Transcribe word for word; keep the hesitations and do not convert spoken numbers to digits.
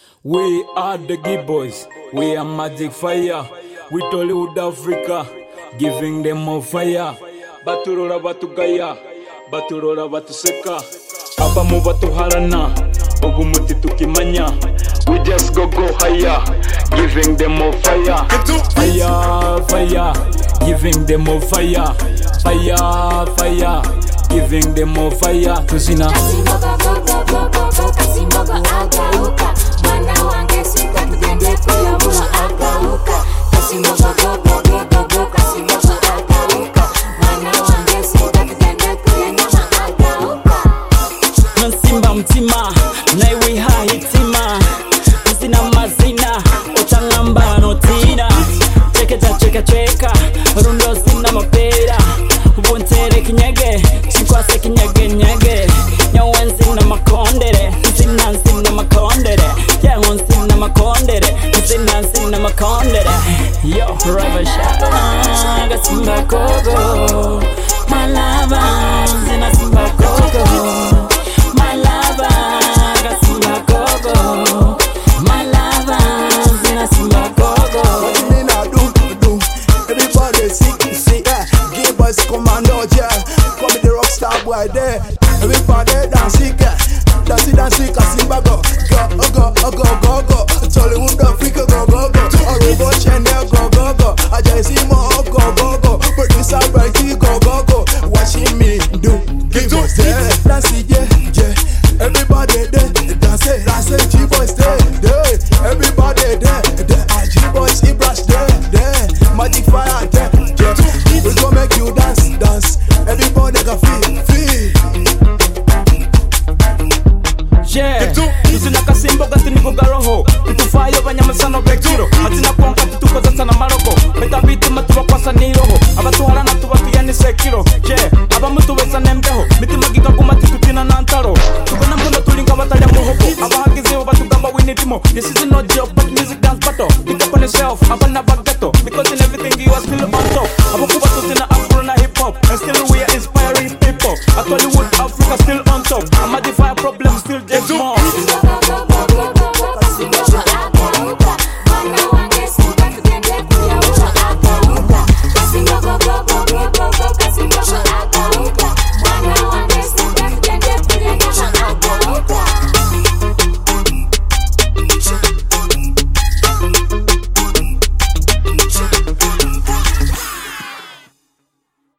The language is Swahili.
We are the G Boys, we are Magic Fire. We Tollywood Africa, giving them more fire. Baturora batugaya, baturora batuseka. Abamu batuharana, obumuti tukimanya. We just go go higher, giving them more fire. Fire, fire, giving them more fire. Fire, fire, giving them more fire. Tuzina. Kasimbogo go go go go go, Kasimbogo agauka. Mwana wange sita tugende kuyabula agauka. Kasimbogo go go go go go, Kasimbogo agauka. Mwana wange sita tugende kuyanyama agauka. Nsimba mtima, naiwi hahitima. Mzina mazina, otangamba notina. Cheka cheka cheka, rundo sina mapera. Buntere kinyege, chikwase kinyege nyege. Nyawen sina makondere, sina sina makondere. Nyawen sina makondere, sina sina makondere. Yo, Rava Shah, Kasimba Gogo, my lover, sina Simba Gogo, my lover, Kasimba Gogo, my lover, sina Simba Gogo. What you mean I do, do? Everybody sick, sick, yeah. Give us commando, yeah. Call me the rock star boy there. Everybody dance, sick, yeah. Dance, dance, sick, Kasimba go, go, go, go, go, go, go. Tollywood Africa, go, go, go. Aruba, Chennai, go, go, go. I just see more, go, go, go. But this I break, go, go, go. Watching me do, give us there. Dance, yeah, yeah. Everybody there, dance, dance, G-boys there, there. Everybody there, there. G-boys, E-brush there, there. Magic Fire there, yeah. We gon' make you dance, dance. Everybody can feel, feel. Yeah, Nuzina Kasimbogo tinigo garoho. Tutufayo banyamasano bekiro. Matina konka tutukoza sana maroko. Meta biti matuwa kwasa niroho. Abatuhara na tubatu yani sekiro. Yeah, abamutu wesa nembeho. Miti magika kumati tutina nantaro. Tukona muna tulinga bataya muhobo. Abahagize obatugamba we need more. This is not job but music dance battle. Think up on yourself, abana baghetto. Because in everything you are still on top. Abakuba tutina afro na hip hop. And still we are inspiring people. At Tollywood Africa still on top. I'm a defy problem still just more. Kasimbogo go